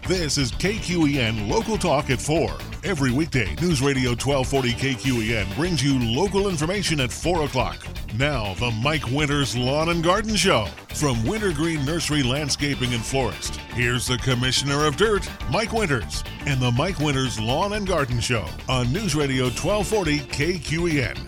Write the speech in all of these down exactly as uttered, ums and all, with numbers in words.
This is K Q E N Local Talk at four. Every weekday, News Radio twelve forty K Q E N brings you local information at four o'clock. Now, the Mike Winters Lawn and Garden Show from Wintergreen Nursery Landscaping and Florist. Here's the Commissioner of Dirt, Mike Winters, and the Mike Winters Lawn and Garden Show on News Radio twelve forty K Q E N.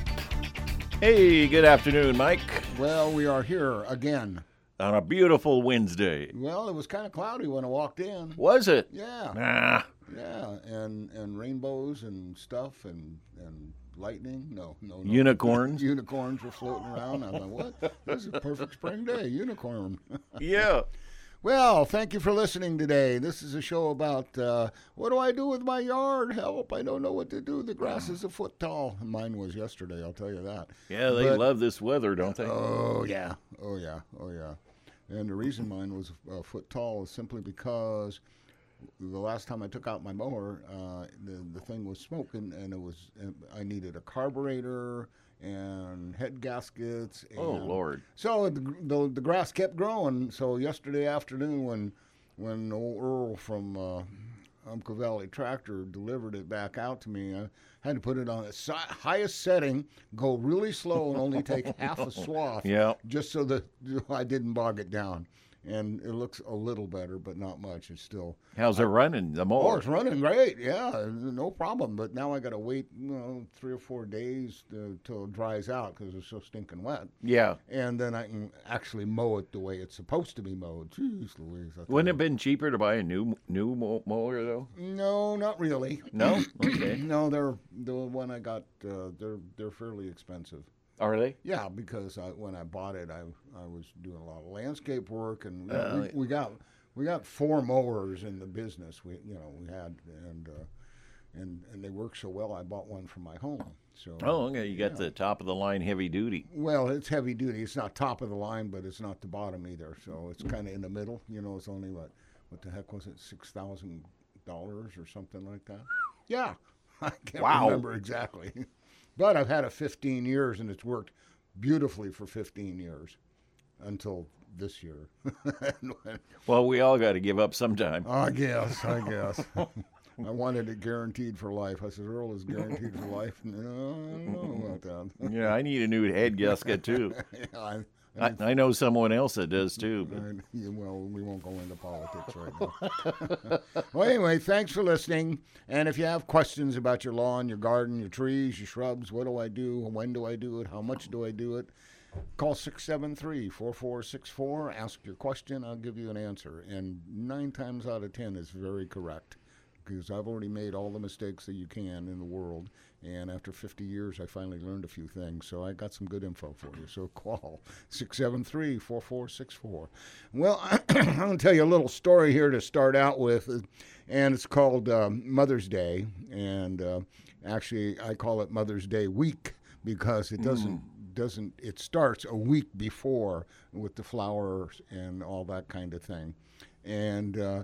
Hey, good afternoon, Mike. Well, we are here again. On a beautiful Wednesday. Well, it was kind of cloudy when I walked in. Was it? Yeah. Nah. Yeah, and and rainbows and stuff and and lightning. No, no, no. Unicorns. Unicorns were floating around. I thought, what? This is a perfect spring day. Unicorn. Yeah. Well, thank you for listening today. This is a show about uh, what do I do with my yard? Help, I don't know what to do. The grass is a foot tall. Mine was yesterday, I'll tell you that. Yeah, they But- love this weather, don't they? Oh, yeah. Oh, yeah. Oh, yeah. And the reason mine was a foot tall is simply because the last time I took out my mower, uh, the, the thing was smoking, and it was I needed a carburetor and head gaskets. And Oh, Lord. So the, the the grass kept growing. So yesterday afternoon, when when old Earl from uh, Umpqua Valley Tractor delivered it back out to me, I had to put it on the si- highest setting, go really slow, and only take half a swath, Yeah. just so that I didn't bog it down. And it looks a little better, but not much. It's still. How's it running, the Oh, mower? it's running great. Yeah, no problem. But now I got to wait, you know, three or four days to, till it dries out because it's so stinking wet. Yeah. And then I can actually mow it the way it's supposed to be mowed. Jeez Louise. I Wouldn't it tell have been cheaper to buy a new new mo- mower, though? you. No, not really. No? Okay. No, they're the one I got. Uh, they're they're fairly expensive. Are they? Yeah, because I, when I bought it, I I was doing a lot of landscape work, and you Uh, know, we, we got we got four mowers in the business. We you know we had and uh, and and they work so well. I bought one for my home. So Oh, okay. You got yeah. the top of the line heavy duty. Well, it's heavy duty. It's not top of the line, but it's not the bottom either. So it's kind of in the middle. You know, it's only what what the heck was it, six thousand dollars or something like that? Yeah, I can't Wow. remember exactly. But I've had it fifteen years, and it's worked beautifully for fifteen years until this year. Well, we all got to give up sometime. I guess, I guess. I wanted it guaranteed for life. I said, Earl is guaranteed for life. No, I don't know about that. Yeah, I need a new head gasket, too. Yeah, I, I, I know someone else that does, too. But. I- yeah, well, we won't go into politics right now. Well, anyway, thanks for listening. And if you have questions about your lawn, your garden, your trees, your shrubs, what do I do? When do I do it? How much do I do it? Call six seven three, four four six four. Ask your question. I'll give you an answer. And nine times out of ten is very correct, because I've already made all the mistakes that you can in the world. And after fifty years, I finally learned a few things. So I got some good info for you. So call six seven three, four four six four. Well, I'm going to tell you a little story here to start out with. And it's called um, Mother's Day. And uh, actually, I call it Mother's Day week because it doesn't, mm. doesn't, it starts a week before with the flowers and all that kind of thing. And, uh,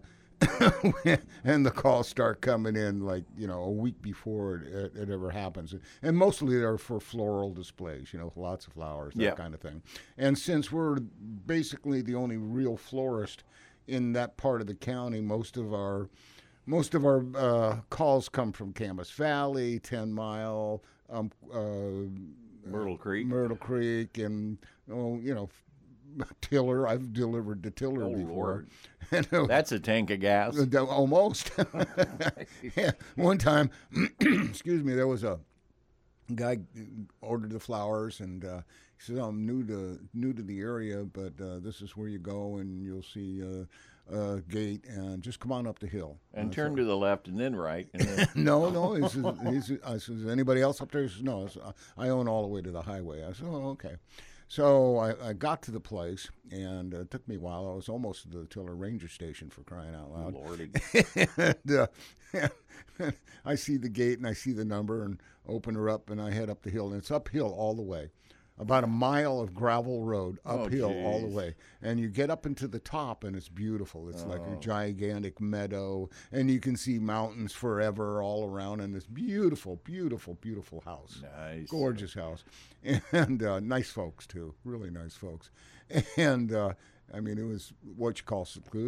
and the calls start coming in like, you know, a week before it, it ever happens. And mostly they're for floral displays, you know, lots of flowers, that Yeah. kind of thing. And since we're basically the only real florist in that part of the county, most of our most of our uh, calls come from Camas Valley, Ten Mile, um, uh, Myrtle Creek. Myrtle Creek, and, oh, you know, Tiller. I've delivered to Tiller Oh, before. Lord. And, uh, That's a tank of gas. Uh, Almost. Yeah. One time, excuse me, there was a guy ordered the flowers, and uh, he said, "I'm new to new to the area, but uh, this is where you go, and you'll see uh, a gate, and just come on up the hill." And I turn thought, to the left and then right. And then, no, no. He says, he says, I says, anybody else up there? He says, no. I, said, I own all the way to the highway. I said, oh, okay. So I, I got to the place, and uh, it took me a while. I was almost to the Tiller Ranger Station, for crying out loud. Lordy. and, uh, I see the gate, and I see the number, and open her up, and I head up the hill. And it's uphill all the way. About a mile of gravel road, uphill Oh, all the geez. way. And you get up into the top, and it's beautiful. It's like a Oh. gigantic meadow, and you can see mountains forever all around, and this beautiful, beautiful, beautiful house. Nice. Gorgeous house. And uh, nice folks, too. Really nice folks. And, uh, I mean, it was what you call secluded.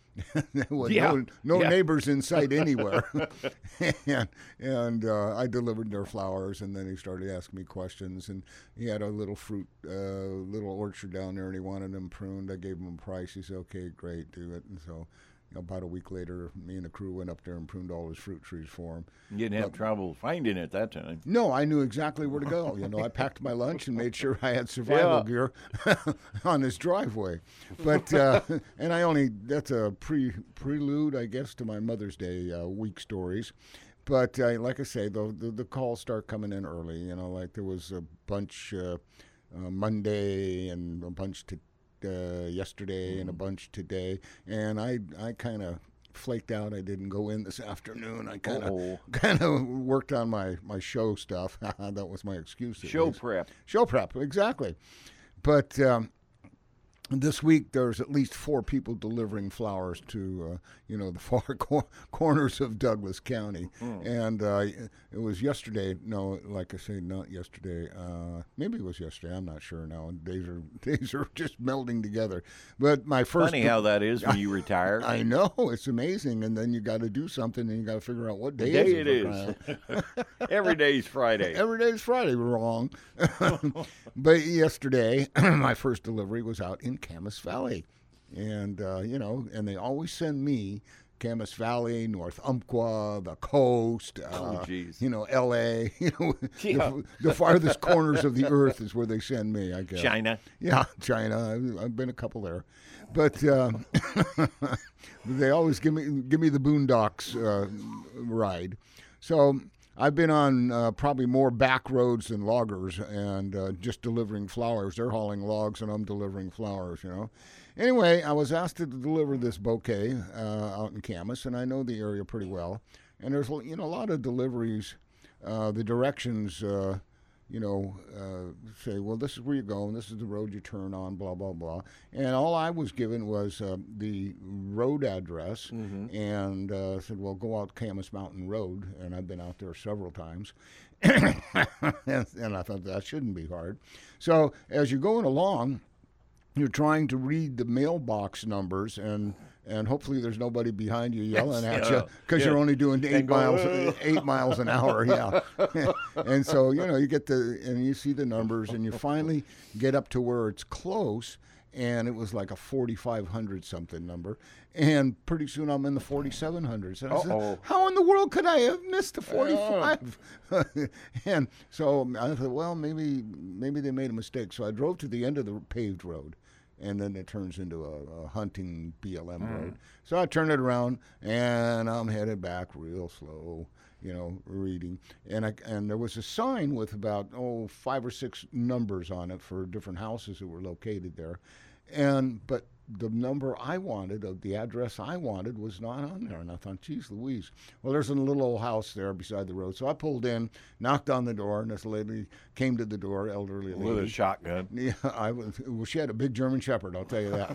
There was Yeah. no, no Yeah. neighbors in sight anywhere. and and uh, I delivered their flowers, and then he started asking me questions. And he had a little fruit, uh, little orchard down there, and he wanted them pruned. I gave him a price. He said, okay, great, do it. And so you know, about a week later, me and the crew went up there and pruned all his fruit trees for him. You didn't have But- trouble finding it that time. No, I knew exactly where to go. You know, I packed my lunch and made sure I had survival gear on this driveway. But uh, and I only that's a pre prelude, I guess, to my Mother's Day uh, week stories. But uh, like I say, the, the the calls start coming in early. You know, like there was a bunch uh, uh, Monday and a bunch to uh, yesterday mm. and a bunch today, and I I kind of flaked out. I didn't go in this afternoon. I kind of kind of worked on my, my show stuff. That was my excuse. Show least. prep. Show prep, exactly. But um, this week there's at least four people delivering flowers to uh, you know the far cor- corners of Douglas County, mm. and uh, it was yesterday. No, like I say, not yesterday. Uh, maybe it was yesterday. I'm not sure now. Days are days are just melding together. But my first funny how that is when you retire. I know, it's amazing, and then you got to do something, and you got to figure out what day, day is it is. Every day's Friday. Every day's Friday. Wrong. But yesterday, my first delivery was out in Camas Valley, and uh, you know, and they always send me Camas Valley, North Umpqua, the coast, uh, oh, geez. you know, L A, you know, yeah. the, the farthest corners of the earth is where they send me, I guess. China. Yeah, China. I've, I've been a couple there, but uh, they always give me give me the boondocks uh, ride. So I've been on uh, probably more back roads than loggers, and uh, just delivering flowers. They're hauling logs, and I'm delivering flowers, you know. Anyway, I was asked to deliver this bouquet uh, out in Camas, and I know the area pretty well. And there's, you know, a lot of deliveries. Uh, the directions, uh, you know, uh, say, well, this is where you go, and this is the road you turn on, blah, blah, blah. And all I was given was uh, the road address, mm-hmm. and uh, said, well, go out Camas Mountain Road. And I've been out there several times. and, and I thought that shouldn't be hard. So as you're going along, you're trying to read the mailbox numbers, and and hopefully there's nobody behind you yelling yes, at yeah, you because yeah. you're only doing eight go, miles uh. eight miles an hour. Yeah, and so you know you get the and you see the numbers, and you finally get up to where it's close, and it was like a forty-five hundred something number, and pretty soon I'm in the forty-seven hundreds. And I said, how in the world could I have missed the forty-five? Uh. And so I thought, well, maybe maybe they made a mistake. So I drove to the end of the paved road, and then it turns into a, a hunting B L M mm. road. So I turned it around, and I'm headed back real slow, you know, reading. And I, and there was a sign with about, oh, five or six numbers on it for different houses that were located there. And but the number I wanted, of the address I wanted, was not on there. And I thought, geez Louise. Well, there's a little old house there beside the road. So I pulled in, knocked on the door, and this lady came to the door, elderly lady. With a shotgun. Yeah, I was. Well, she had a big German Shepherd, I'll tell you that.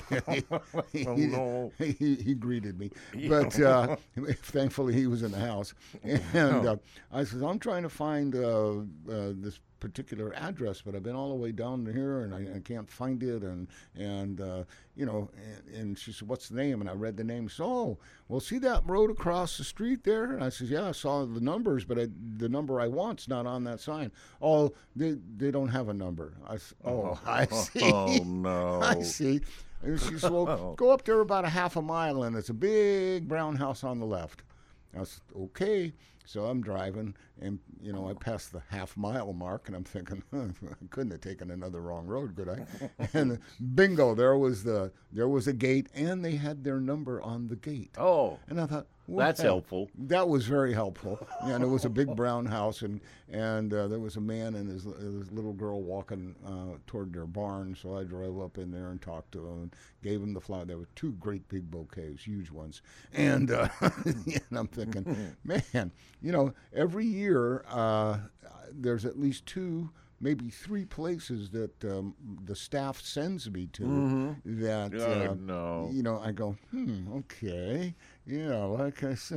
he, oh, no. he, he greeted me. But uh, thankfully he was in the house. And uh, I said, I'm trying to find uh, uh, this particular address, but I've been all the way down here, and I, I can't find it, and and uh, you know, and, and she said, what's the name? And I read the name. So, oh, well, see that road across the street there? And I said, yeah, I saw the numbers, but I, the number I want's not on that sign. Oh, they they don't have a number. I said, oh, oh, I see. Oh no, I see. And she said, well, go up there about a half a mile, and it's a big brown house on the left. I said, okay. So I'm driving, and, you know, I passed the half-mile mark, and I'm thinking, huh, I couldn't have taken another wrong road, could I? And bingo, there was the there was a gate, and they had their number on the gate. Oh. And I thought, that's hell? helpful. That was very helpful. Yeah, and it was a big brown house, and and uh, there was a man and his, his little girl walking uh, toward their barn. So I drove up in there and talked to them and gave them the flower. There were two great big bouquets, huge ones. And, uh, and I'm thinking, man, you know, every year uh, there's at least two, maybe three places that um, the staff sends me to mm-hmm. that, oh, uh, no. you know, I go, hmm, okay, you know, like I said,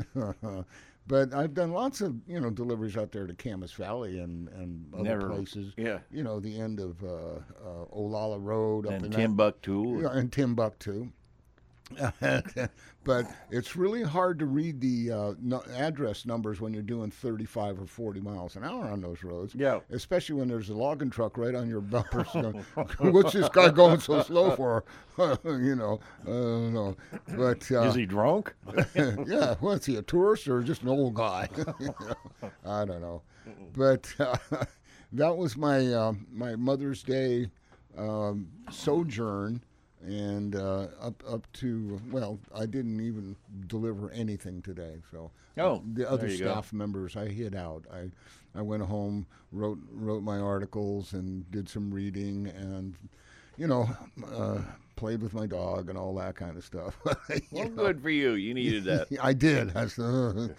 but I've done lots of, you know, deliveries out there to Camas Valley and, and other Never, places. Yeah. You know, the end of uh, uh, Olalla Road. Up and in Timbuktu. That, yeah, and Timbuktu. But it's really hard to read the uh, no, address numbers when you're doing thirty-five or forty miles an hour on those roads. Yeah. Especially when there's a logging truck right on your bumper. So, what's this guy going so slow for? you know, I don't know. But uh, Is he drunk? yeah, what's he, a tourist or just an old guy? You know, I don't know. But uh, that was my uh, my Mother's Day um, sojourn. And uh, up up to, well, I didn't even deliver anything today. So oh, the other there you staff go. members, I hid out. I I went home, wrote wrote my articles, and did some reading, and you know, uh, played with my dog and all that kind of stuff. Well, know? good for you. You needed that. I did. I said,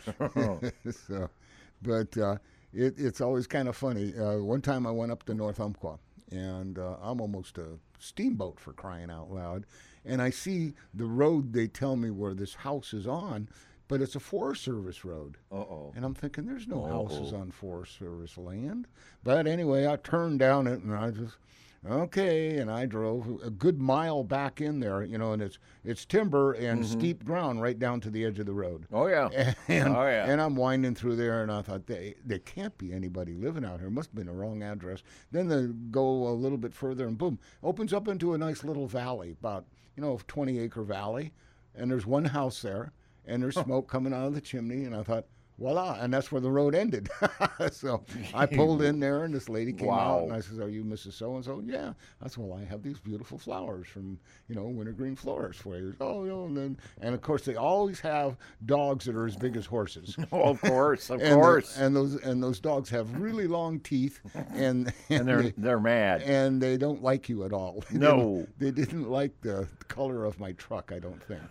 so, but uh, it, it's always kind of funny. Uh, one time I went up to North Umpqua, and uh, I'm almost a steamboat, for crying out loud, and I see the road they tell me where this house is on, but it's a Forest Service road. Uh-oh. And I'm thinking, there's no Uh-oh. houses on Forest Service land. But anyway, I turned down it, and I just, okay, and I drove a good mile back in there, you know, and it's it's timber and Mm-hmm. steep ground right down to the edge of the road. Oh, yeah. And, Oh, yeah. and I'm winding through there, and I thought, they, there can't be anybody living out here. It must have been a wrong address. Then they go a little bit further, and boom, opens up into a nice little valley, about, you know, twenty-acre valley. And there's one house there, and there's smoke coming out of the chimney. And I thought, voila, and that's where the road ended. So I pulled in there, and this lady came Wow. out, and I says, are you Missus So-and-so? Yeah. I said, well, I have these beautiful flowers from, you know, Wintergreen Florist for you. Oh, you know, and then, and of course, they always have dogs that are as big as horses. Oh, of course, of and course. The, and those and those dogs have really long teeth, and and they're they, they're mad. and they don't like you at all. They No. didn't- they didn't like the color of my truck, I don't think.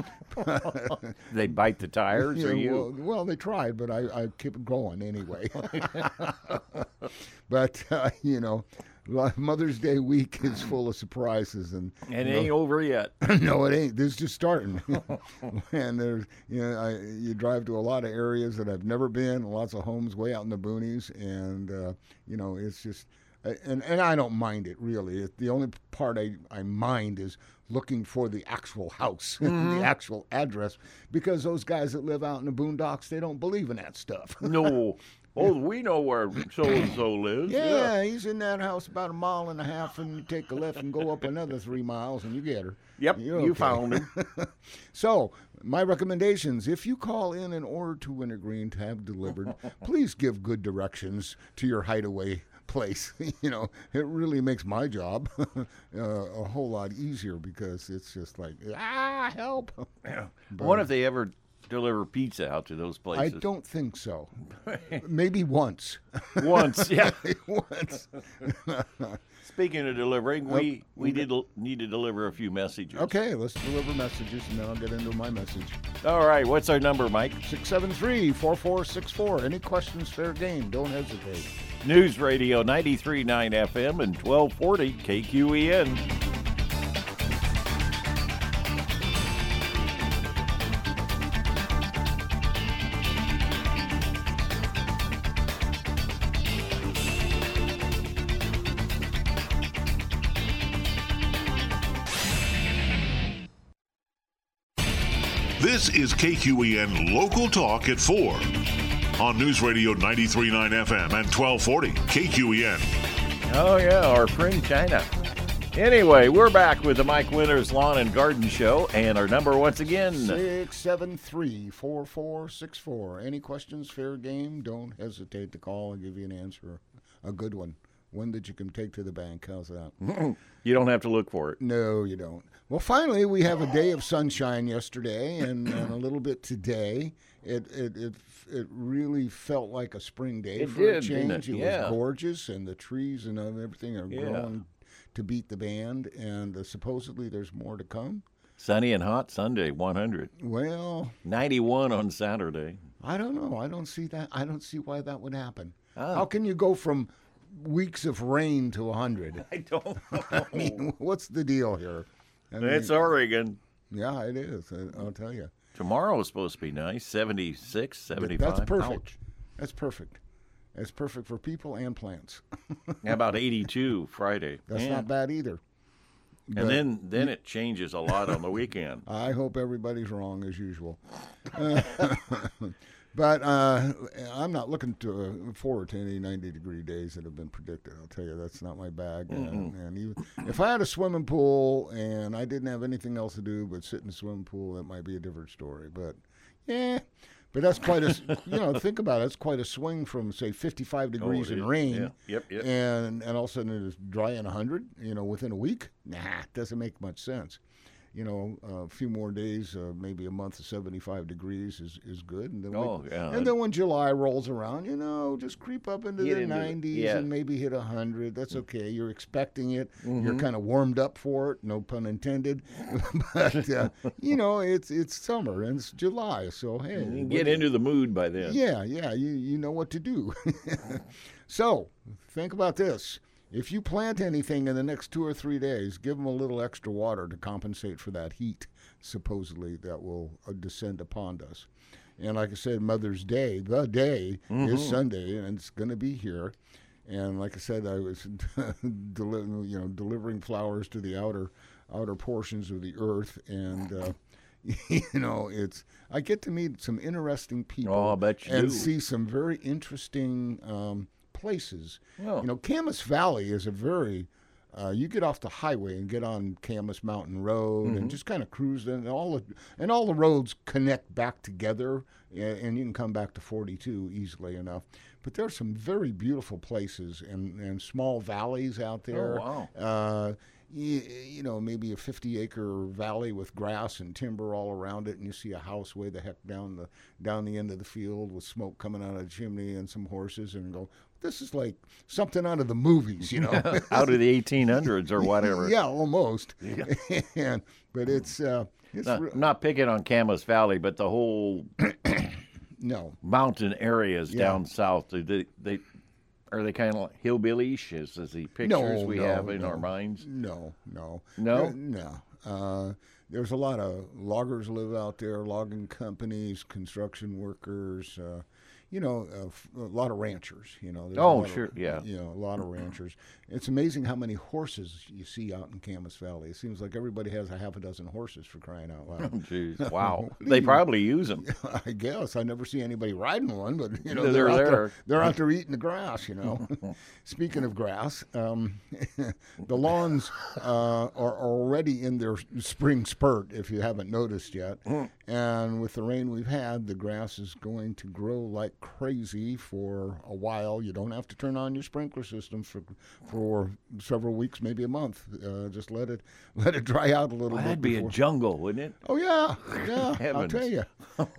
So, They bite the tires, yeah, or you? well, well, they tried, but I, I kept going anyway. But uh, you know, Mother's Day week is full of surprises, and And you it ain't know, over yet. no, it ain't. This is just starting. And there's, you know, I, you drive to a lot of areas that I've never been, lots of homes way out in the boonies, and uh, you know, it's just, and and I don't mind it really. It, the only part I, I mind is looking for the actual house, Mm-hmm. the actual address, because those guys that live out in the boondocks, they don't believe in that stuff. No. Oh, we know where so and so lives. Yeah, he's in that house about a mile and a half, and you take a left and go up another three miles, and you get her. Yep, You're you okay. found him. So, my recommendations, if you call in in order to Wintergreen to have delivered, please give good directions to your hideaway place. You know, it really makes my job uh, a whole lot easier, because it's just like, ah, help. I wonder if they ever deliver pizza out to those I places. don't think so. Maybe once. Once, yeah. Once. Speaking of delivering, we, we did l- need to deliver a few messages. Okay, let's deliver messages, and then I'll get into my message. All right, what's our number, Mike? six seven three, four four six four. Any questions, fair game. Don't hesitate. News Radio ninety-three point nine F M and twelve forty K Q E N. This is K Q E N Local Talk at four on News Radio ninety-three point nine F M and twelve forty K Q E N. Oh, yeah, our friend China. Anyway, we're back with the Mike Winters Lawn and Garden Show, and our number once again. six seven three, four four six four. Any questions, fair game? Don't hesitate to call. I'll give you an answer. A good one. One that you can take to the bank. How's that? You don't have to look for it. No, you don't. Well, finally, we have a day of sunshine yesterday and, and a little bit today. It, it it it really felt like a spring day It for a did, didn't change. it? It Yeah. was gorgeous, and the trees and everything are Yeah. growing to beat the band. And uh, supposedly there's more to come. Sunny and hot Sunday, one hundred. Well, ninety-one on Saturday. I don't know. I don't see that. I don't see why that would happen. Oh. How can you go from weeks of rain to one hundred? I don't know. I mean, what's the deal here? I mean, It's Oregon. yeah, it is. I- I'll tell you. Tomorrow is supposed to be nice, seventy-six, seventy-five. That's perfect. Ouch. That's perfect. That's perfect for people and plants. How about eighty-two Friday? That's Man, not bad either. And then, then it changes a lot on the weekend. I hope everybody's wrong as usual. Uh, but uh, I'm not looking to, uh, forward to any ninety-degree days that have been predicted. I'll tell you, that's not my bag. And, and even, if I had a swimming pool and I didn't have anything else to do but sit in the swimming pool, that might be a different story. But, yeah. But that's quite a, you know, think about it. It's quite a swing from, say, fifty-five degrees oh, and rain. Yeah. Yep, yep. And, and all of a sudden it's dry and one hundred, you know, within a week. Nah, it doesn't make much sense. You know, a few more days, uh, maybe a month of seventy-five degrees is, is good. And then, oh, we, yeah. and then when July rolls around, you know, just creep up into Get the into nineties it, yeah. and maybe hit one hundred. That's okay. You're expecting it. Mm-hmm. You're kind of warmed up for it, no pun intended. But, uh, you know, it's it's summer and it's July. So, hey. You can get into the mood by then. Yeah, yeah. You, you know what to do. So, think about this. If you plant anything in the next two or three days, give them a little extra water to compensate for that heat, supposedly, that will uh, descend upon us. And like I said, Mother's Day, the day, mm-hmm. is Sunday, and it's going to be here. And like I said, I was deli- you know, delivering flowers to the outer outer portions of the earth, and uh, you know, it's I get to meet some interesting people. Oh, I bet you and do. see some very interesting Um, places. Well, you know, Camas Valley is a very, uh, you get off the highway and get on Camas Mountain Road mm-hmm. and just kind of cruise, and all the and all the roads connect back together, and, and you can come back to forty-two easily enough. But there are some very beautiful places and, and small valleys out there. Oh, wow. Uh, you, you know, maybe a fifty-acre valley with grass and timber all around it, and you see a house way the heck down the down the end of the field with smoke coming out of the chimney and some horses, and go, this is like something out of the movies, you know, out of the eighteen hundreds or whatever. Yeah, almost. Yeah. and but it's uh, it's not, re- not picking on Camas Valley, but the whole no mountain areas Yeah. down south. They, they, they are they kind of like hillbillish as, as the pictures No, we no, have in no. our minds? No, no, No? Uh, no. Uh, there's a lot of loggers live out there, logging companies, construction workers. Uh, you know, uh, f- a lot of ranchers. You know. There's a Oh, lot of- sure, yeah. You know, a lot of ranchers. It's amazing how many horses you see out in Camas Valley. It seems like everybody has a half a dozen horses, for crying out Oh, loud. jeez. Wow. What do They you- probably use them. I guess I never see anybody riding one, but you know They're they're, out there. there. They're out there eating the grass. You know. Speaking of grass, um, the lawns uh, are already in their spring spurt. If you haven't noticed yet, and with the rain we've had, the grass is going to grow like crazy for a while. You don't have to turn on your sprinkler system for for several weeks, maybe a month. Uh, just let it let it dry out a little Well, bit. that'd be a before- jungle, wouldn't it? Oh yeah, yeah. I'll Heavens. tell you.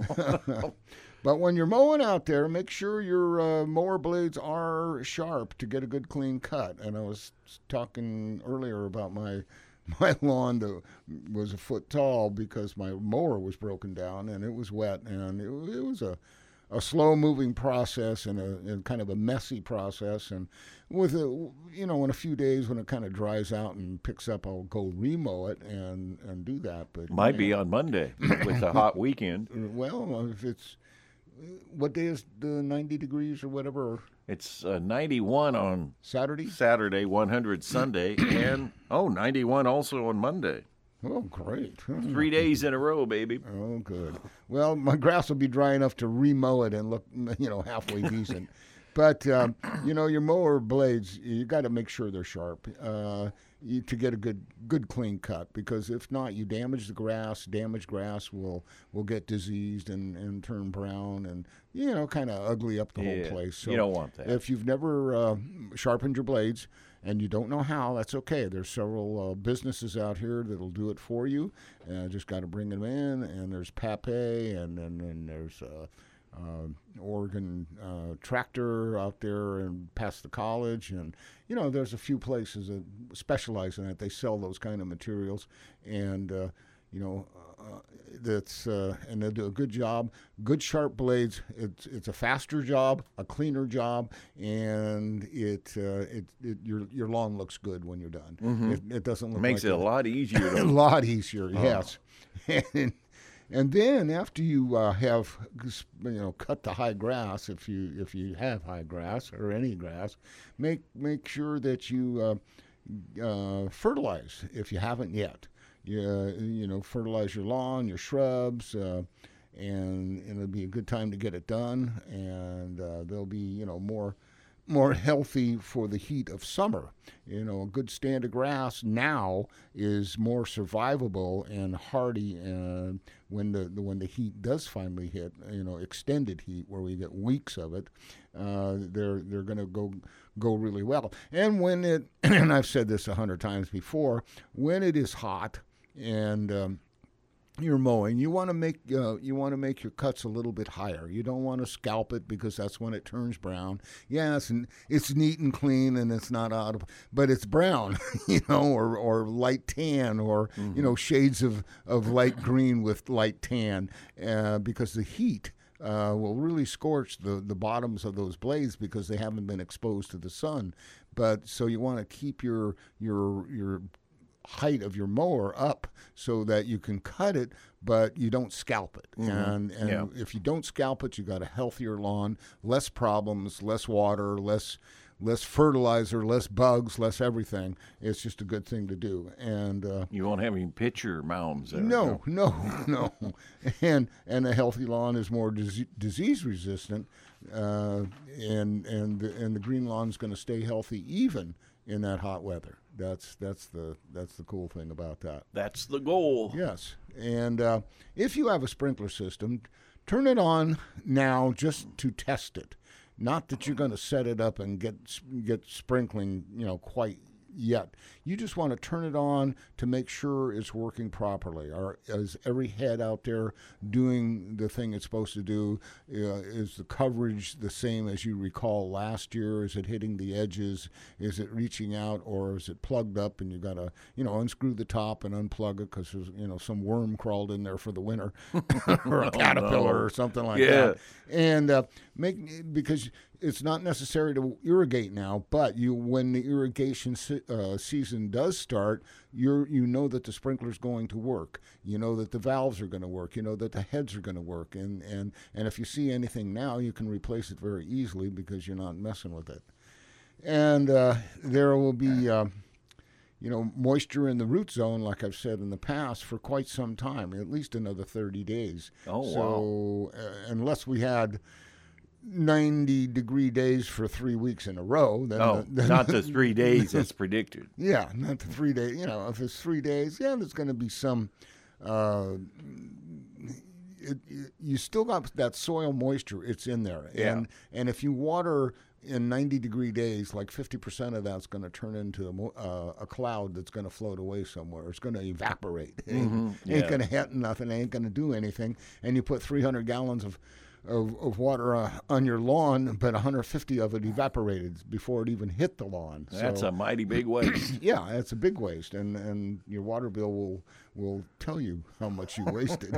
But when you're mowing out there, make sure your uh, mower blades are sharp to get a good clean cut. And I was talking earlier about my my lawn that was a foot tall because my mower was broken down and it was wet, and it, it was a a slow-moving process and a and kind of a messy process. And with a, you know, in a few days when it kind of dries out and picks up, I'll go remow it and and do that. But Might man, be on Monday with a hot weekend. well, if it's what day is the ninety degrees or whatever? It's uh, ninety-one on Saturday? Saturday, one hundred Sunday, and, oh, ninety-one also on Monday. Oh, great. Three days in a row, baby. Oh, good. Well, my grass will be dry enough to remow it and look, you know, halfway decent. But, um, you know, your mower blades, you got to make sure they're sharp uh, you, to get a good, good clean cut. Because if not, you damage the grass. Damaged grass will, will get diseased and, and turn brown and, you know, kind of ugly up the Yeah, whole place. So you don't want that. If you've never uh, sharpened your blades and you don't know how, that's okay. There's several uh, businesses out here that'll do it for you. Uh, just got to bring them in. And there's Pape, and then and, and there's uh, uh, Oregon uh, Tractor out there and past the college. And, you know, there's a few places that specialize in that. They sell those kind of materials. And, uh, you know, uh, that's uh, and they do a good job. Good sharp blades. It's it's a faster job, a cleaner job, and it uh, it, it your your lawn looks good when you're done. Mm-hmm. It, it doesn't look Makes like it a lot easier a to. lot easier. Oh. Yes, and and then after you uh, have you know cut the high grass, if you if you have high grass or any grass, make make sure that you. Uh, uh, fertilize if you haven't yet. You, uh, you know, fertilize your lawn, your shrubs, uh, and, and it'll be a good time to get it done. And uh, they'll be, you know, more more healthy for the heat of summer. You know, a good stand of grass now is more survivable and hardy uh, when the, the when the heat does finally hit. You know, extended heat where we get weeks of it. Uh, they're they're going to go go really well. And when it, and I've said this a hundred times before, when it is hot and um, you're mowing, you want to make uh, you want to make your cuts a little bit higher. You don't want to scalp it because that's when it turns brown. Yes, and it's neat and clean and it's not out of, but it's brown, you know, or or light tan, or mm-hmm. you know, shades of of light green with light tan, uh, because the heat uh, will really scorch the the bottoms of those blades because they haven't been exposed to the sun. But so you want to keep your your your height of your mower up so that you can cut it, but you don't scalp it. Mm-hmm. And and yeah. if you don't scalp it, you got a healthier lawn, less problems, less water, less less fertilizer, less bugs, less everything. It's just a good thing to do. And uh, you won't have any pitcher mounds there. No, no, no. and and a healthy lawn is more dis- disease resistant, uh, and and the, and the green lawn is going to stay healthy even in that hot weather. That's that's the that's the cool thing about that. That's the goal. Yes, and uh, if you have a sprinkler system, turn it on now just to test it. Not that you're going to set it up and get get sprinkling, you know, quite yet. You just want to turn it on to make sure it's working properly. Or is every head out there doing the thing it's supposed to do? Uh, is the coverage the same as you recall last year? Is it hitting the edges? Is it reaching out, or is it plugged up and you got to, you know, unscrew the top and unplug it because there's, you know, some worm crawled in there for the winter or a caterpillar oh, no. or something like yeah. that. And uh, make because it's not necessary to irrigate now, but you when the irrigation se- uh, season does start, you you know that the sprinkler's going to work. You know that the valves are going to work. You know that the heads are going to work. And, and, and if you see anything now, you can replace it very easily because you're not messing with it. And uh, there will be, uh, you know, moisture in the root zone, like I've said in the past, for quite some time, at least another thirty days. Oh, so, wow. uh, unless we had ninety degree days for three weeks in a row. Then oh, the, then not the three days as predicted. Yeah, not the three days. You know, if it's three days, yeah, there's going to be some. Uh, it, it, you still got that soil moisture. It's in there, yeah. and and if you water in ninety degree days, like fifty percent of that's going to turn into a, uh, a cloud that's going to float away somewhere. It's going to evaporate. It ain't, Mm-hmm. Yeah. ain't going to hit nothing. Ain't going to do anything. And you put three hundred gallons of Of, of water uh, on your lawn, but one hundred fifty of it evaporated before it even hit the lawn. That's so, a mighty big waste. Yeah, it's a big waste, and, and your water bill will will tell you how much you wasted.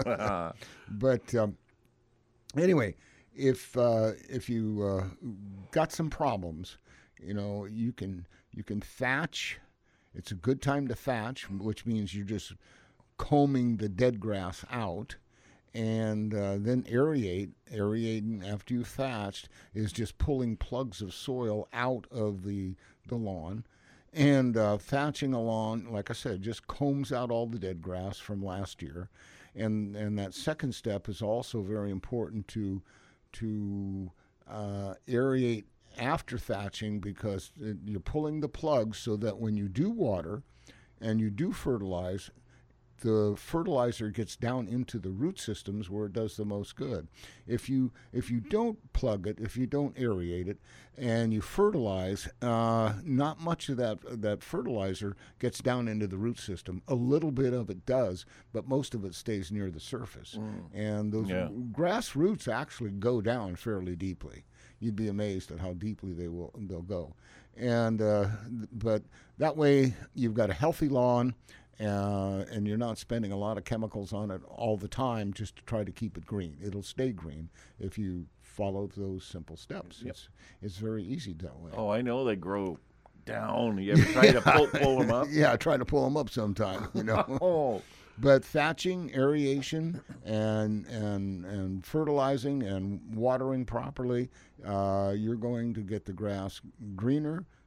But um, anyway, if uh, if you uh, got some problems, you know you can you can thatch. It's a good time to thatch, which means you're just combing the dead grass out. And uh, then aerate. Aerating after you've thatched is just pulling plugs of soil out of the the lawn. And uh, thatching a lawn, like I said, just combs out all the dead grass from last year. And and that second step is also very important to to uh, aerate after thatching, because it, you're pulling the plugs so that when you do water and you do fertilize, the fertilizer gets down into the root systems where it does the most good. If you if you don't plug it, if you don't aerate it, and you fertilize, uh, not much of that that fertilizer gets down into the root system. A little bit of it does, but most of it stays near the surface. Mm. And those yeah. grass roots actually go down fairly deeply. You'd be amazed at how deeply they will they'll go. And uh, but that way you've got a healthy lawn. Uh, and you're not spending a lot of chemicals on it all the time just to try to keep it green. It'll stay green if you follow those simple steps. Yep. It's it's very easy that way. Oh, I know they grow down. You ever try to pull, pull them up? Yeah, try to pull them up sometime, you know. oh. But thatching, aeration, and and and fertilizing and watering properly, uh, you're going to get the grass greener,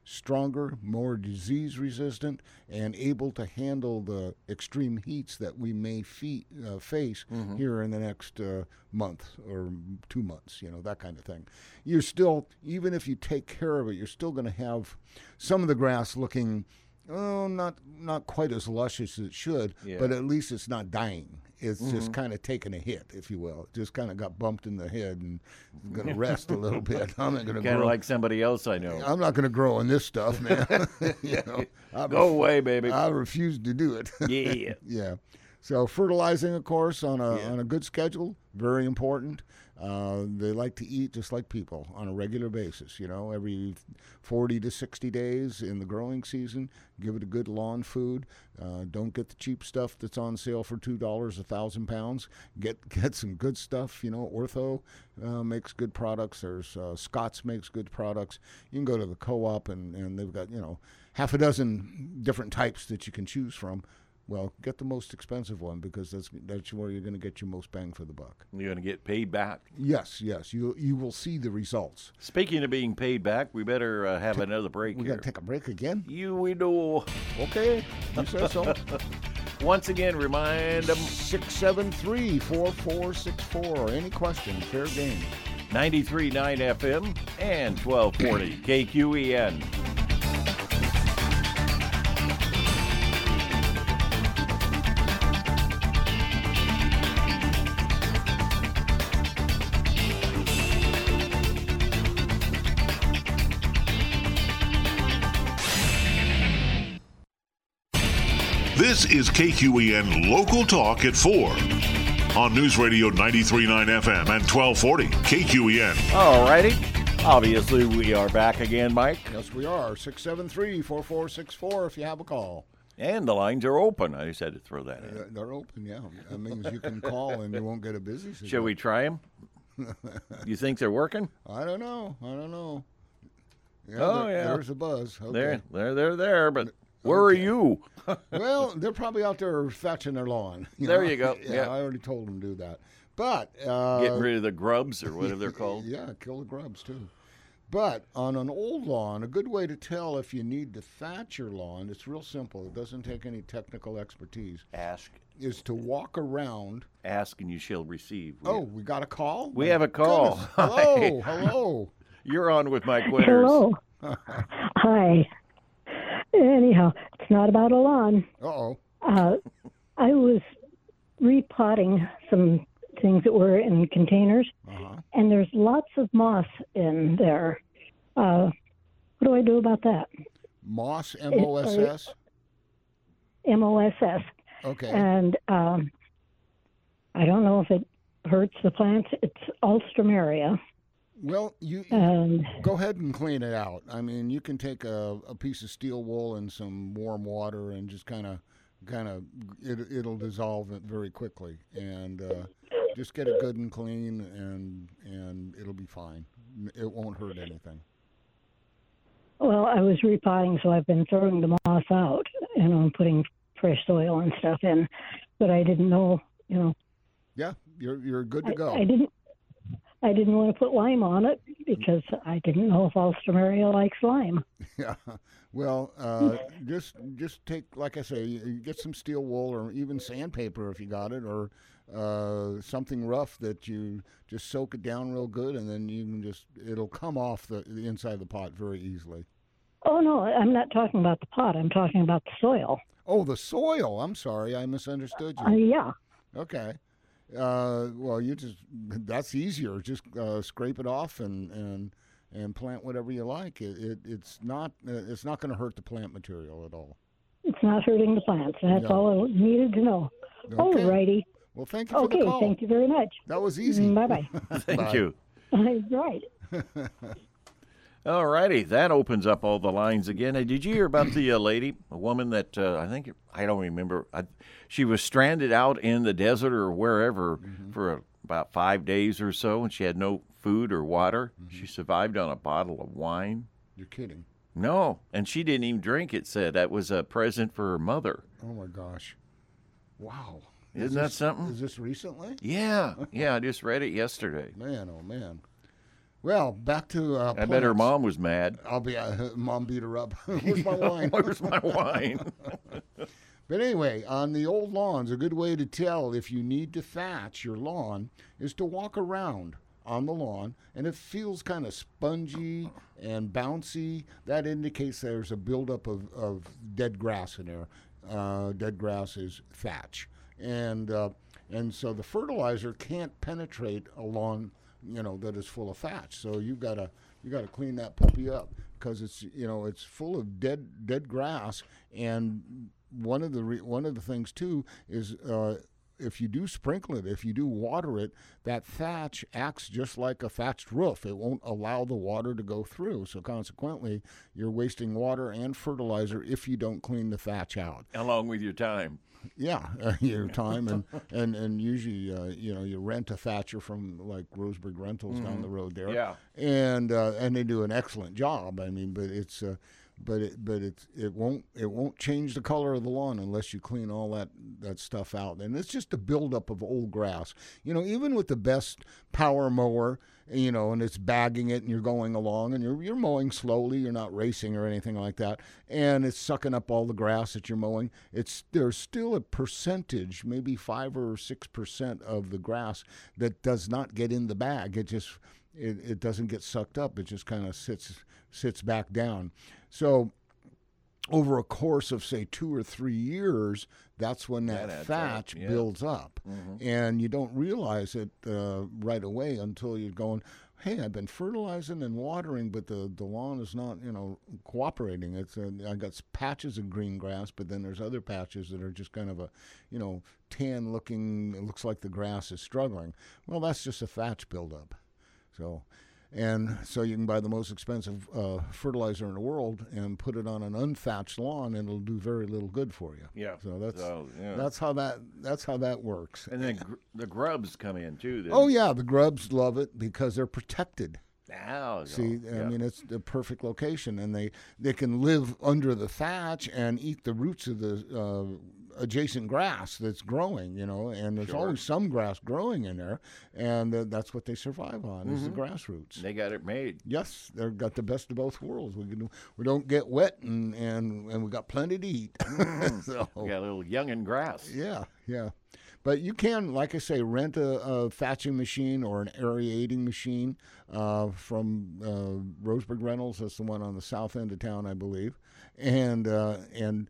stronger, more disease resistant, and able to handle the extreme heats that we may fe- uh, face mm-hmm. here in the next uh, month or two months, you know, that kind of thing. You're still, even if you take care of it, you're still going to have some of the grass looking, oh, not not quite as lush as it should, yeah. but at least it's not dying. It's mm-hmm. just kind of taking a hit, if you will. It just kind of got bumped in the head and going to rest a little bit. I'm not going to kind of like somebody else I know. I'm not going to grow on this stuff, man. you know, I Go ref- away, baby. I refuse to do it. Yeah. yeah. So fertilizing, of course, on a yeah. on a good schedule, very important. Uh, they like to eat just like people on a regular basis, you know, every forty to sixty days in the growing season. Give it a good lawn food. Uh, don't get the cheap stuff that's on sale for two dollars a thousand pounds. Get get some good stuff, you know. Ortho uh, makes good products. There's uh, Scott's makes good products. You can go to the co-op and, and they've got, you know, half a dozen different types that you can choose from. Well, get the most expensive one because that's that's where you're going to get your most bang for the buck. You're going to get paid back. Yes, yes. You you will see the results. Speaking of being paid back, we better uh, have Ta- another break we here. We got to take a break again? You we do. Okay, you said so. Once again, remind them. six seven three, four four six four. Any question, fair game. ninety-three point nine F M and twelve forty K Q E N. This is K Q E N Local Talk at four on News Radio ninety-three point nine F M and twelve forty K Q E N. All righty. Obviously, we are back again, Mike. Yes, we are. six seven three, four four six four if you have a call. And the lines are open. I just had to throw that in. They're open, yeah. That means you can call and you won't get a busy signal. Shall we try them? You think they're working? I don't know. I don't know. Yeah, oh, there, yeah. There's a buzz. Okay. They're, they're, they're there, but where okay. are you? Well, they're probably out there thatching their lawn. You there know? you go. Yeah, yeah, I already told them to do that. But uh, getting rid of the grubs or whatever they're called. Yeah, kill the grubs too. But on an old lawn, a good way to tell if you need to thatch your lawn, it's real simple. It doesn't take any technical expertise. Ask. Is to walk around. Ask and you shall receive. We oh, have, we got a call? We My have a call. Hello, hello. You're on with Mike Winters. Hello. Hi. Anyhow, it's not about a lawn. Uh-oh. Uh, I was repotting some things that were in containers, uh-huh. and there's lots of moss in there. Uh, what do I do about that? Moss, M O S S? M O S S. Okay. And um, I don't know if it hurts the plants. It's Alstroemeria. Well, you, and, you go ahead and clean it out. I mean, you can take a, a piece of steel wool and some warm water and just kind of, kind of, it, it'll dissolve it very quickly. And uh, just get it good and clean, and and it'll be fine. It won't hurt anything. Well, I was repotting, so I've been throwing the moss out, and I'm putting fresh soil and stuff in, but I didn't know, you know. Yeah, you're you're good to I, go. I didn't. I didn't want to put lime on it because I didn't know if Alstroemeria likes lime. Yeah, well, uh, just just take, like I say, get some steel wool or even sandpaper if you got it, or uh, something rough that you just soak it down real good, and then you can just, it'll come off the, the inside of the pot very easily. Oh, no, I'm not talking about the pot. I'm talking about the soil. Oh, the soil. I'm sorry. I misunderstood you. Uh, yeah. Okay. Uh, well, you just, that's easier. Just uh, scrape it off and, and and plant whatever you like. It, it it's not uh, it's not going to hurt the plant material at all. It's not hurting the plants. That's no. all I needed to know. Okay. All righty. Well, thank you for okay, the call. Okay, thank you very much. That was easy. Bye bye. Thank Bye. you. Right. All righty, that opens up all the lines again. Hey, did you hear about the uh, lady, a woman that uh, I think, I don't remember, I, she was stranded out in the desert or wherever mm-hmm. for a, about five days or so, and she had no food or water. Mm-hmm. She survived on a bottle of wine. You're kidding. No, and she didn't even drink, it said. That was a present for her mother. Oh, my gosh. Wow. Isn't is that this, something? Is this recently? Yeah, yeah, I just read it yesterday. Man, oh, man. Well, back to uh, I bet her plants. mom was mad. I'll be uh, mom beat her up. Where's my wine? Where's my wine? But anyway, on the old lawns, a good way to tell if you need to thatch your lawn is to walk around on the lawn, and it feels kind of spongy and bouncy. That indicates there's a buildup of, of dead grass in there. Uh, dead grass is thatch, and uh, and so the fertilizer can't penetrate a lawn, you know, that is full of thatch. So you gotta you gotta clean that puppy up because it's you know it's full of dead dead grass. And one of the re- one of the things too is. Uh, If you do sprinkle it, if you do water it, that thatch acts just like a thatched roof. It won't allow the water to go through. So consequently, you're wasting water and fertilizer if you don't clean the thatch out. Along with your time. Yeah, uh, your time and and and usually uh, you know you rent a thatcher from like Roseburg Rentals mm-hmm. down the road there. Yeah, and uh, and they do an excellent job. I mean, but it's. Uh, But it but it it won't it won't change the color of the lawn unless you clean all that, that stuff out. And it's just a buildup of old grass. You know, even with the best power mower, you know, and it's bagging it and you're going along and you're you're mowing slowly, you're not racing or anything like that, and it's sucking up all the grass that you're mowing. It's there's still a percentage, maybe five or six percent of the grass that does not get in the bag. It just it, it doesn't get sucked up. It just kind of sits sits back down. So over a course of, say, two or three years, that's when that, that thatch up. Yeah. builds up. Mm-hmm. And you don't realize it uh, right away until you're going, hey, I've been fertilizing and watering, but the, the lawn is not, you know, cooperating. It's uh, I got patches of green grass, but then there's other patches that are just kind of a, you know, tan looking, it looks like the grass is struggling. Well, that's just a thatch buildup. So... And so you can buy the most expensive uh, fertilizer in the world and put it on an unthatched lawn, and it'll do very little good for you. Yeah. So that's so, yeah. that's how that that's how that works. And then gr- the grubs come in too. Then. Oh yeah, the grubs love it because they're protected. Now, See, yeah. I mean, it's the perfect location, and they, they can live under the thatch and eat the roots of the uh, adjacent grass that's growing, you know, and there's Sure. always some grass growing in there, and uh, that's what they survive on mm-hmm. is the grass roots. They got it made. Yes, they've got the best of both worlds. We can, we don't get wet, and, and, and we got plenty to eat. Mm. so, we got a little youngin' grass. Yeah, yeah. But you can, like I say, rent a, a thatching machine or an aerating machine uh, from uh, Roseburg Rentals. That's the one on the south end of town, I believe. And uh, and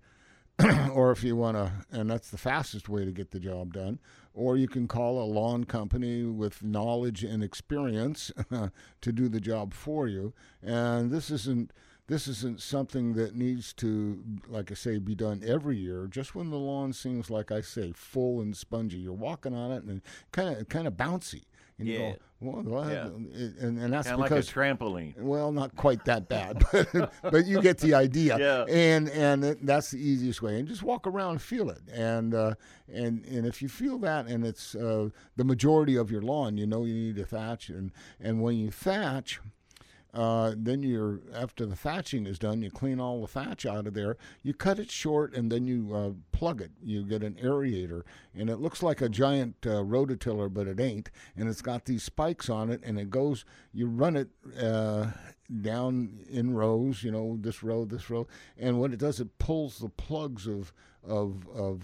or if you want to, and that's the fastest way to get the job done. Or you can call a lawn company with knowledge and experience to do the job for you. And this isn't. This isn't something that needs to, like I say, be done every year. Just when the lawn seems, like I say, full and spongy, you're walking on it and kind of kind of bouncy. And yeah. you go, well, well yeah. and, and that's Kinda because like a trampoline. Well, not quite that bad, but but you get the idea. Yeah. And and it, that's the easiest way. And just walk around and feel it. And uh, and and if you feel that, and it's uh, the majority of your lawn, you know you need to thatch. And and when you thatch. Uh, then you're after the thatching is done, you clean all the thatch out of there. You cut it short, and then you uh, plug it. You get an aerator, and it looks like a giant uh, rototiller, but it ain't. And it's got these spikes on it, and it goes. You run it uh, down in rows. You know, this row, this row, and what it does, it pulls the plugs of of of.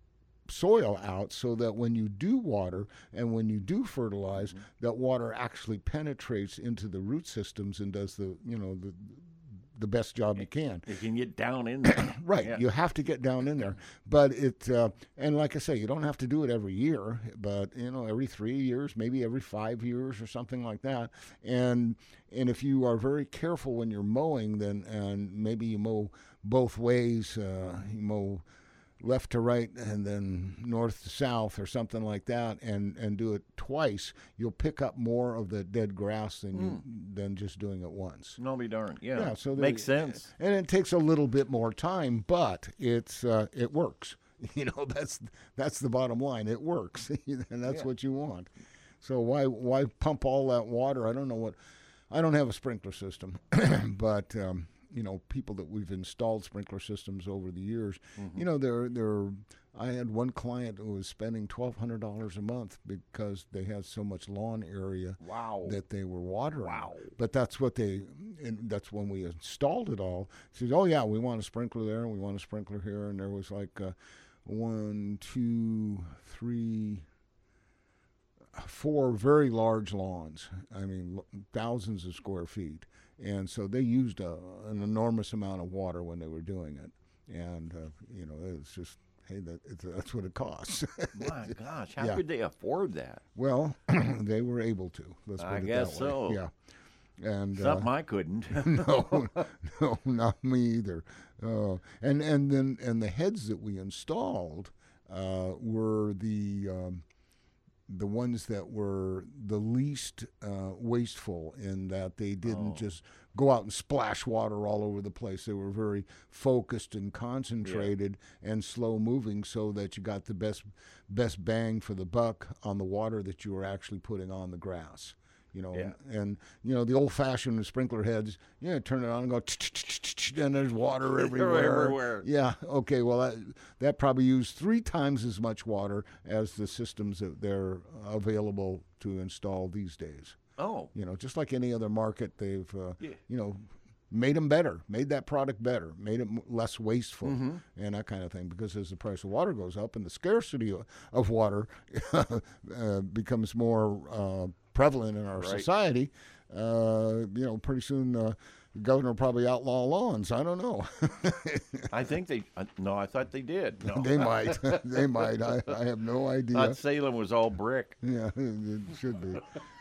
soil out so that when you do water and when you do fertilize, mm-hmm. that water actually penetrates into the root systems and does the, you know, the the best job you can. You can get down in there. Right. Yeah. You have to get down in there. But it, uh, and like I say, you don't have to do it every year, but, you know, every three years, maybe every five years or something like that. And and if you are very careful when you're mowing, then and maybe you mow both ways, uh, you mow left to right and then north to south or something like that, and, and do it twice, you'll pick up more of the dead grass than you mm. than just doing it once. No be darned. Yeah. Yeah, so makes sense. And it takes a little bit more time, but it's uh, it works. You know, that's that's the bottom line. It works, and that's yeah. what you want. So why why pump all that water? I don't know what. I don't have a sprinkler system, but um, you know, people that we've installed sprinkler systems over the years, Mm-hmm. you know, they're they're. I had one client who was spending twelve hundred dollars a month because they had so much lawn area Wow. that they were watering. Wow. But that's what they, and that's when we installed it all. She said, "Oh yeah, we want a sprinkler there, and we want a sprinkler here," and there was like uh, one, two, three, four very large lawns. I mean, l- thousands of square feet, and so they used a, an enormous amount of water when they were doing it, and uh, you know, it's just. Hey, that, it's, that's what it costs. My gosh, how Yeah. could they afford that? Well, they were able to. Let's put I it guess that way. so. Yeah, and uh, Something I couldn't. no, no, not me either. Uh, and and then and the heads that we installed uh, were the um, the ones that were the least uh, wasteful in that they didn't Oh. just go out and splash water all over the place. They were very focused and concentrated and slow moving, so that you got the best best bang for the buck on the water that you were actually putting on the grass. You know, Yeah. and, and you know the old-fashioned sprinkler heads. Yeah, turn it on and go, and there's water everywhere. Everywhere. Yeah. Okay. Well, that that probably used three times as much water as the systems that they're available to install these days. Oh, You know, just like any other market, they've uh, Yeah. you know made them better, made that product better, made it m- less wasteful, Mm-hmm. and that kind of thing. Because as the price of water goes up and the scarcity o- of water uh, becomes more uh, prevalent in our Right. society, uh, you know, pretty soon uh, the governor will probably outlaw lawns. I don't know. I think they. Uh, no, I thought they did. No. They might. They might. I, I have no idea. Thought Salem was all brick. Yeah, it should be.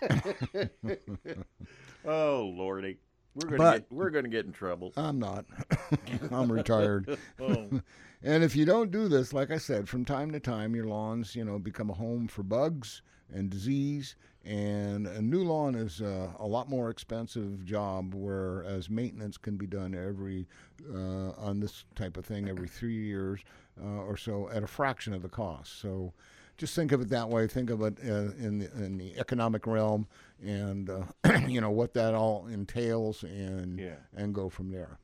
Oh Lordy, we're gonna But- get we're gonna get in trouble. I'm not. I'm retired. Oh. And if you don't do this, like I said, from time to time, your lawns, you know, become a home for bugs and disease. And a new lawn is uh, a lot more expensive job, whereas maintenance can be done every uh, on this type of thing every three years uh, or so at a fraction of the cost. So just think of it that way. Think of it uh, in the, in the economic realm, and uh, you know what that all entails, and Yeah. and go from there.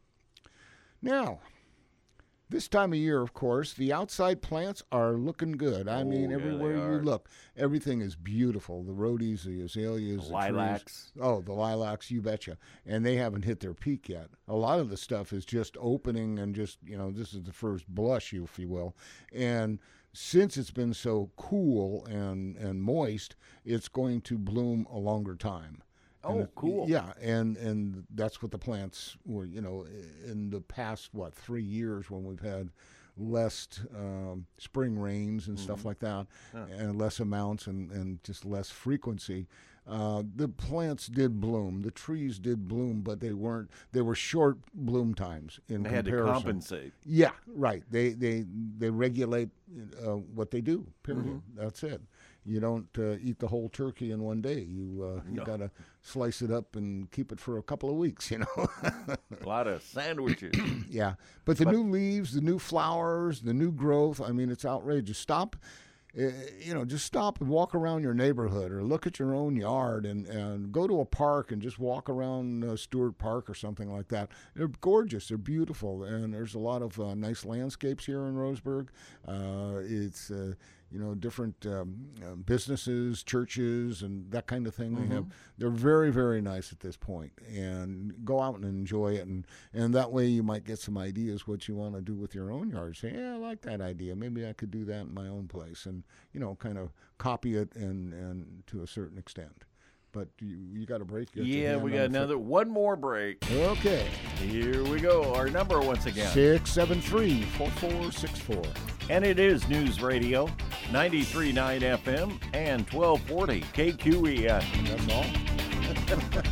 Now, this time of year, of course, the outside plants are looking good. I Oh, mean, yeah, they everywhere you are. look, everything is beautiful. The rhodies, the azaleas, the Lilacs. trees. Oh, the lilacs, you betcha. And they haven't hit their peak yet. A lot of the stuff is just opening and just, you know, this is the first blush, if you will. And since it's been so cool and, and moist, it's going to bloom a longer time. And Oh, it- cool. Yeah, and and that's what the plants were. You know, in the past what three years when we've had less um, spring rains and stuff like that, and less amounts and and just less frequency. Uh, the plants did bloom, the trees did bloom, but they weren't. They were short bloom times in They had to comparison. compensate. Yeah, right. They they they regulate uh, what they do. Period. Mm-hmm. That's it. You don't uh, eat the whole turkey in one day. You uh, you No. gotta slice it up and keep it for a couple of weeks. You know. A lot of sandwiches. Yeah, but the new leaves, the new flowers, the new growth. I mean, it's outrageous. Stop. Uh, you know, just stop and walk around your neighborhood or look at your own yard and, and go to a park and just walk around uh, Stewart Park or something like that. They're gorgeous. They're beautiful. And there's a lot of uh, nice landscapes here in Roseburg. Uh, it's, uh, you know, different um, uh, businesses, churches, and that kind of thing. They have. They're very, very nice at this point. And go out and enjoy it. And, and that way you might get some ideas what you want to do with your own yard. Say, yeah, I like that idea. Maybe I could do that in my own place. And, you know, kind of copy it and, and to a certain extent. But you, you got a break? You got your Yeah, hand we on got the another one more break. foot. Okay. Here we go. Our number once again. six seven three, four four six four. And it is News Radio, ninety-three point nine F M and twelve forty K Q E N. That's all.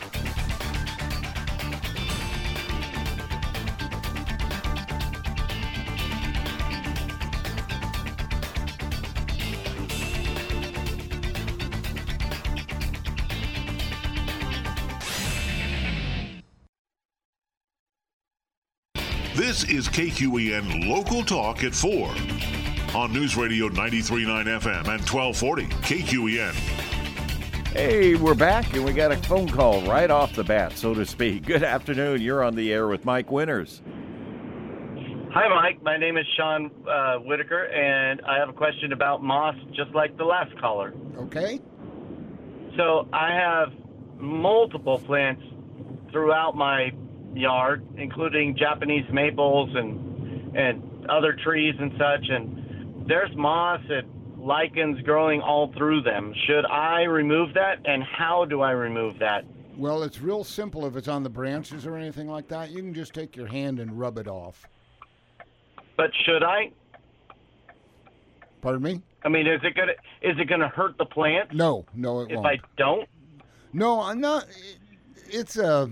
This is K Q E N Local Talk at four on News Radio ninety-three point nine F M and twelve forty K Q E N. Hey, we're back, and we got a phone call right off the bat, so to speak. Good afternoon. You're on the air with Mike Winters. Hi, Mike. My name is Sean uh, Whitaker, and I have a question about moss, just like the last caller. Okay. So I have multiple plants throughout my yard, including Japanese maples and and other trees and such, and there's moss and lichens growing all through them. Should I remove that, and how do I remove that? Well, it's real simple. If it's on the branches or anything like that, you can just take your hand and rub it off. But should I? Pardon me? I mean, is it gonna is it gonna hurt the plant? No, no, it if won't. I don't? No, I'm not. It's a.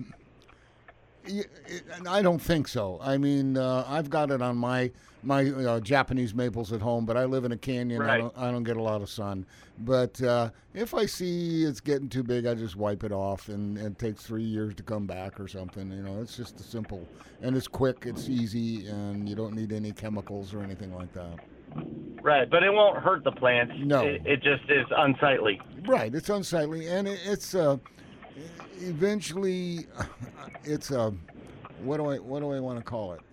I don't think so. I mean, uh, I've got it on my my uh, Japanese maples at home, but I live in a canyon. Right. I don't I don't get a lot of sun. But uh, if I see it's getting too big, I just wipe it off, and, and it takes three years to come back or something. You know, it's just a simple, and it's quick, it's easy, and you don't need any chemicals or anything like that. Right, but it won't hurt the plants. No. It, it just is unsightly. Right, it's unsightly, and it, it's uh, eventually, it's a, uh, what do I what do I want to call it?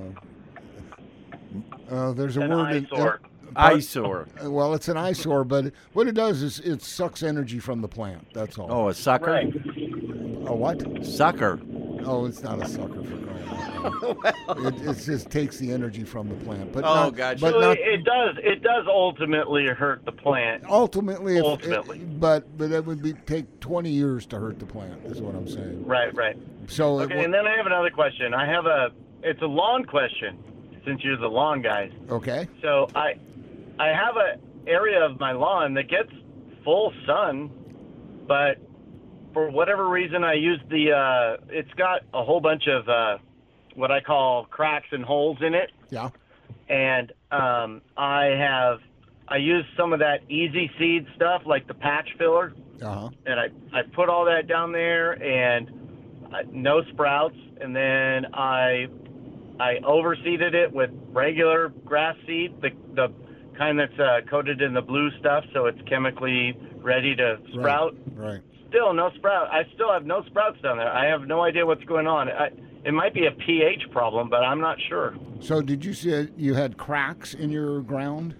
Uh, uh, there's a An word in, eyesore. in part- Eyesore. uh, well, it's an eyesore, but what it does is it sucks energy from the plant. That's all. Oh, a sucker? Right. A what? Sucker. Oh, it's not a sucker for crying out loud. it, it just takes the energy from the plant. But Oh, not, gotcha. But So not it, it does it does ultimately hurt the plant. ultimately. If, Ultimately. It, but but it would be take twenty years to hurt the plant. Is what I'm saying. Right, right. So it Okay, wa- and then I have another question. I have a it's a lawn question, since you're the lawn guys. okay. So I I have a area of my lawn that gets full sun, but for whatever reason I use the uh, it's got a whole bunch of uh, what I call cracks and holes in it, Yeah. and um, I have I use some of that Easy Seed stuff like the patch filler, Uh huh. and I I put all that down there and uh, no sprouts, and then I I overseeded it with regular grass seed, the the kind that's uh, coated in the blue stuff, so it's chemically ready to sprout. Right. Still no sprout. I still have no sprouts down there. I have no idea what's going on. I, it might be a pH problem, but I'm not sure. So did you say you had cracks in your ground?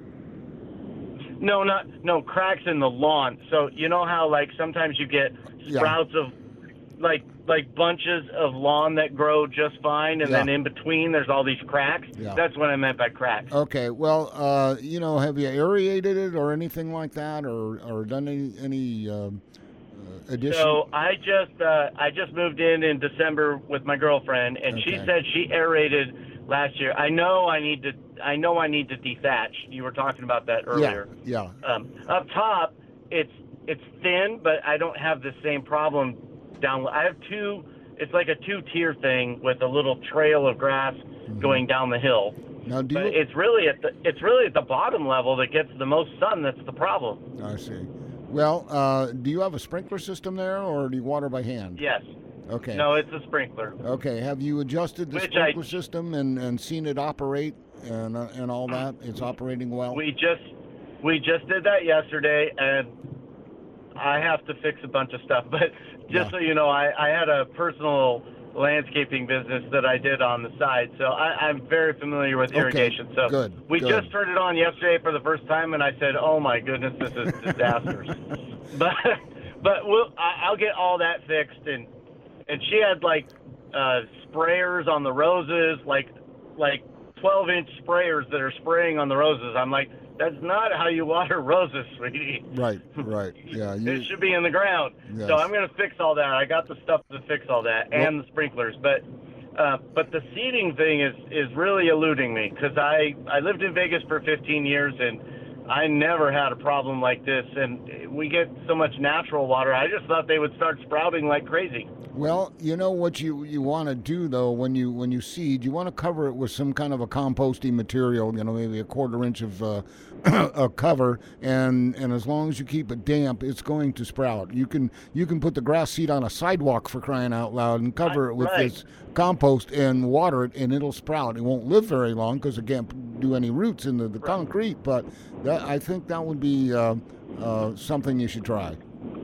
No, not no cracks in the lawn. So you know how like sometimes you get Yeah. sprouts of like like bunches of lawn that grow just fine, and Yeah. then in between there's all these cracks. Yeah. That's what I meant by cracks. Okay. Well, uh, you know, have you aerated it or anything like that, or or done any any um, uh, addition? So I just uh, I just moved in in December with my girlfriend, and she Okay. said she aerated last year. I know I need to I know I need to dethatch. You were talking about that earlier. Yeah. Um, up top, it's it's thin, but I don't have the same problem down. I have two. It's like a two-tier thing with a little trail of grass going down the hill. Now, do But you? it's really at the it's really at the bottom level that gets the most sun. That's the problem. I see. Well, uh, do you have a sprinkler system there, or do you water by hand? Yes. Okay. No, it's a sprinkler. Okay. Have you adjusted the Which I- sprinkler system and, and seen it operate and uh, and all that? It's operating well. We just we just did that yesterday, and I have to fix a bunch of stuff. But just Yeah. so you know, I, I had a personal landscaping business that I did on the side, so I, I'm very familiar with Okay, irrigation. So good, we good. just turned it on yesterday for the first time, and I said, "Oh my goodness, this is disastrous." but but we'll, I, I'll get all that fixed, and and she had like uh, sprayers on the roses, like like twelve inch sprayers that are spraying on the roses. I'm like, that's not how you water roses, sweetie. Right. Right. Yeah. You, It should be in the ground. Yes. So I'm going to fix all that. I got the stuff to fix all that and the sprinklers. But uh, but the seeding thing is, is really eluding me because I, I lived in Vegas for fifteen years and I never had a problem like this. And we get so much natural water. I just thought they would start sprouting like crazy. Well, you know what you, you want to do though when you when you seed, you want to cover it with some kind of a composting material. You know, maybe a quarter inch of uh, a cover, and and as long as you keep it damp, it's going to sprout. You can you can put the grass seed on a sidewalk for crying out loud and cover it with Right. this compost and water it, and it'll sprout. It won't live very long because it can't do any roots into the concrete. But that, I think that would be uh, uh, something you should try.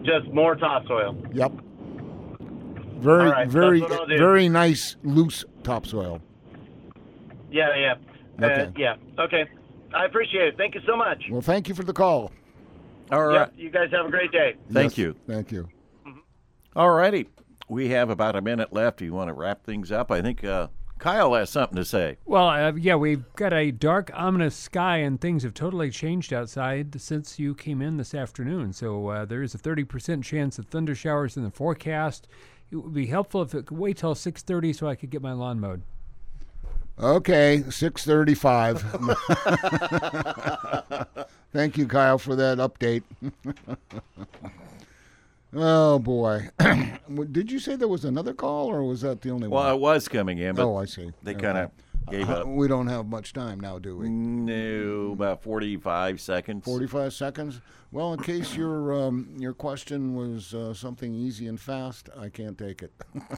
just more topsoil. Yep. Very, All right, very, that's what I'll do. very nice loose topsoil. Yeah, yeah. Okay. Uh, yeah. Okay. I appreciate it. Thank you so much. Well, thank you for the call. All right. Yeah, you guys have a great day. Thank Yes, you. Thank you. All righty. We have about a minute left. You want to wrap things up? I think uh, Kyle has something to say. Well, uh, yeah, we've got a dark, ominous sky, and things have totally changed outside since you came in this afternoon. So uh, there is a thirty percent chance of thunder showers in the forecast. It would be helpful if it could wait till six thirty so I could get my lawn mowed. Okay, six thirty-five. Thank you, Kyle, for that update. Oh, boy. Did you say there was another call, or was that the only Well, one? it was coming in, but Oh, I see. they Okay. kind of gave Uh, up. we don't have much time now, do we? No, about forty-five seconds. forty-five seconds. Well, in case your um, your question was uh, something easy and fast, I can't take it.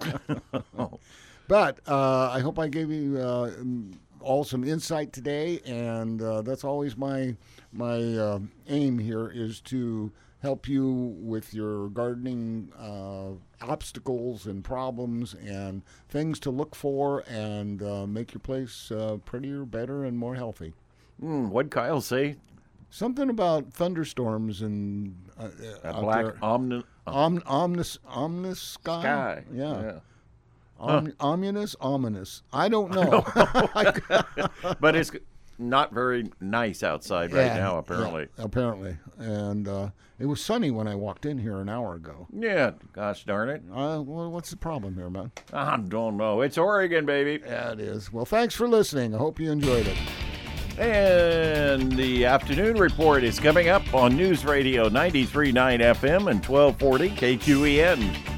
But uh, I hope I gave you uh, all some insight today, and uh, that's always my my uh, aim here is to help you with your gardening uh, obstacles and problems and things to look for, and uh, make your place uh, prettier, better, and more healthy. Mm, what'd Kyle say? Something about thunderstorms and uh, A out black there. omni- Om, omnis, omnis sky? sky. Yeah. yeah. Om, Ominous, ominous. I don't know. But it's not very nice outside right Yeah, now, apparently. yeah, apparently. And uh, it was sunny when I walked in here an hour ago. Yeah, gosh darn it. Uh, well, what's the problem here, man? I don't know. It's Oregon, baby. Yeah, it is. Well, thanks for listening. I hope you enjoyed it. And the afternoon report is coming up on News Radio ninety-three point nine F M and twelve forty K Q E N.